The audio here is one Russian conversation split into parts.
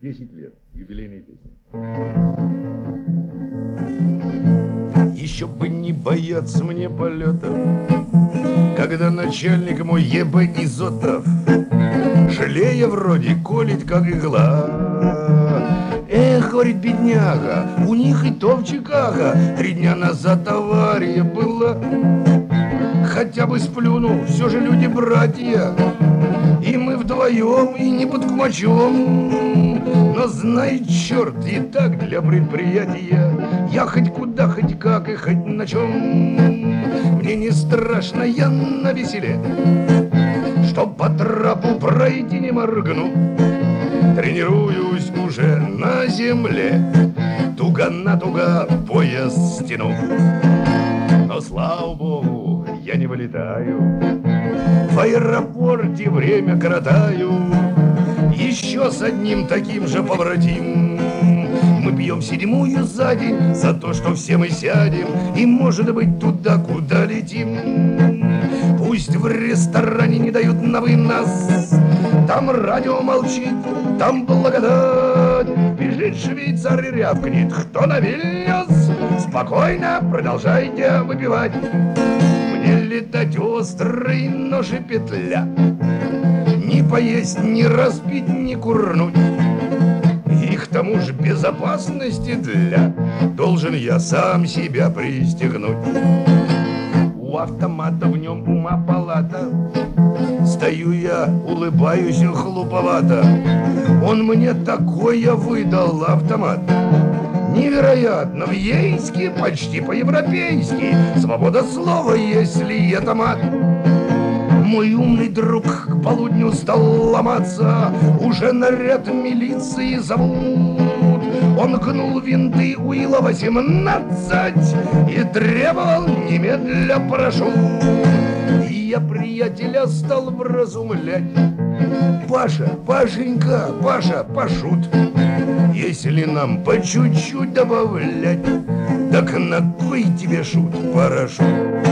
10 лет. Юбилейные песни. Еще бы не бояться мне полетов, когда начальник мой еб Изотов, жалея вроде колет, как игла. Эх, говорит бедняга, у них и то в Чикаго 3 дня назад авария была. Хотя бы сплюну, все же люди братья, и мы вдвоем, и не под кумачом. Но знает черт, и так для предприятия я хоть куда, хоть как и хоть на чем. Мне не страшно, я на веселе, чтоб по трапу пройти не моргну. Тренируюсь уже на земле, туго на туго пояс стяну. Но слава богу, я не вылетаю, в аэропорте время коротаю. Еще с одним таким же побратим мы пьем 7-ю за день за то, что все мы сядем и, может быть, туда, куда летим. Пусть в ресторане не дают на вынос, там радио молчит, там благодать. Бежит швейцар и рявкнет: кто на Вильнюс? Спокойно продолжайте выпивать. Мне летать острый нож и петля, не поесть, не распить, не курнуть. И к тому же безопасности для должен я сам себя пристегнуть. У автомата в нем ума палата, стою я, улыбаюсь глуповато. Он мне такое выдал автомат, невероятно, в ейске, почти по-европейски. Свобода слова, если это мат. Мой умный друг к полудню стал ломаться, уже наряд милиции зовут. Он гнул винты УИЛа-18 и требовал немедля парашют. И я приятеля стал вразумлять: Паша, Пашенька, Паша, пошут, если нам по чуть-чуть добавлять, так на кой тебе шут, парашют?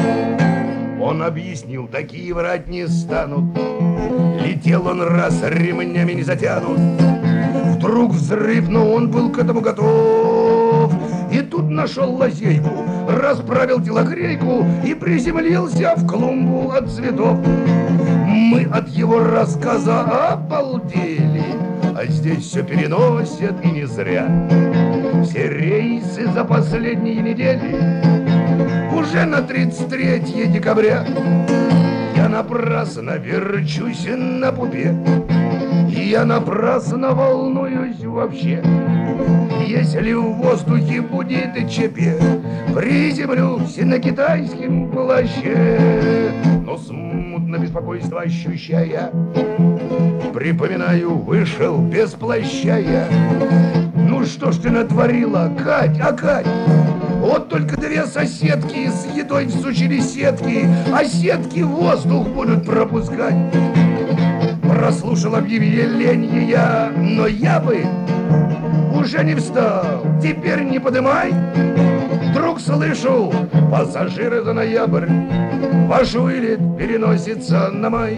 Он объяснил, такие врать не станут. Летел он раз, ремнями не затянут. Вдруг взрыв, но он был к этому готов. И тут нашел лазейку, расправил телогрейку и приземлился в клумбу от цветов. Мы от его рассказа обалдели, а здесь все переносят и не зря. Все рейсы за последние недели уже на 33 декабря. Я напрасно верчусь на пупе, я напрасно волнуюсь вообще. Если в воздухе будет ЧП, приземлюсь на китайском плаще. Но смутно беспокойство ощущая, припоминаю, вышел без плаща я. Ну что ж ты натворила, Кать, а Кать? Вот только 2 соседки с едой всучили сетки, а сетки воздух будут пропускать. Прослушал объявление я, но я бы уже не встал, теперь не подымай. Вдруг слышу, пассажиры за ноябрь, ваш вылет переносится на май.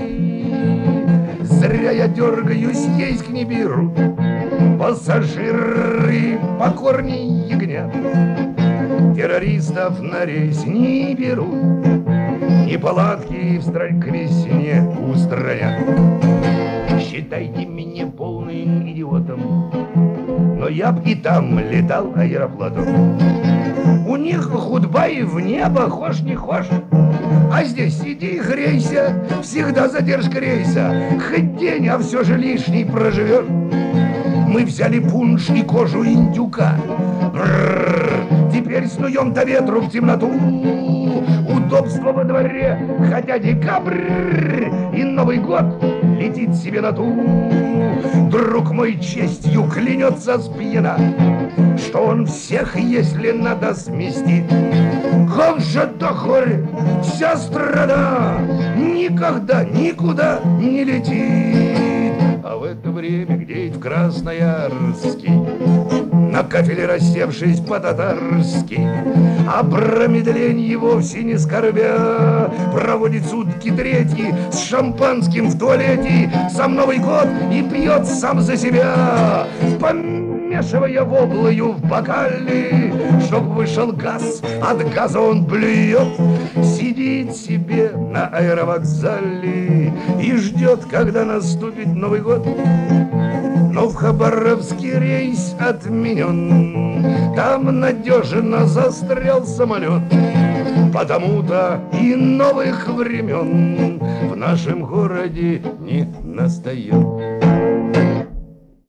Зря я дергаюсь, есть не берут, пассажиры покорней ягнят. Террористов на рейс не берут, неполадки в стране к весне устранят. Считайте меня полным идиотом, но я б и там летал аэроплотом. У них худба и в небо, хошь не хошь, а здесь сиди и грейся, всегда задержка рейса. Хоть день, а все же лишний проживешь. Мы взяли пунш и кожу индюка, теперь снуем до ветру в темноту. Удобство во дворе, хотя декабрь и Новый год летит себе на ту. Друг мой честью клянется спьяна, что он всех, если надо, сместит. Как же до горе вся страна никогда никуда не летит. А в это время где-то в Красноярске на кафеле рассевшись по-татарски, о промедлении вовсе не скорбя, проводит сутки третьи с шампанским в туалете, сам Новый год и пьет сам за себя, помешивая воблою в бокале, чтоб вышел газ, от газа он блюет, сидит себе на аэровокзале и ждет, когда наступит Новый год. Но в Хабаровский рейс отменен, там надежно застрял самолет. Потому-то и новых времен в нашем городе не настает.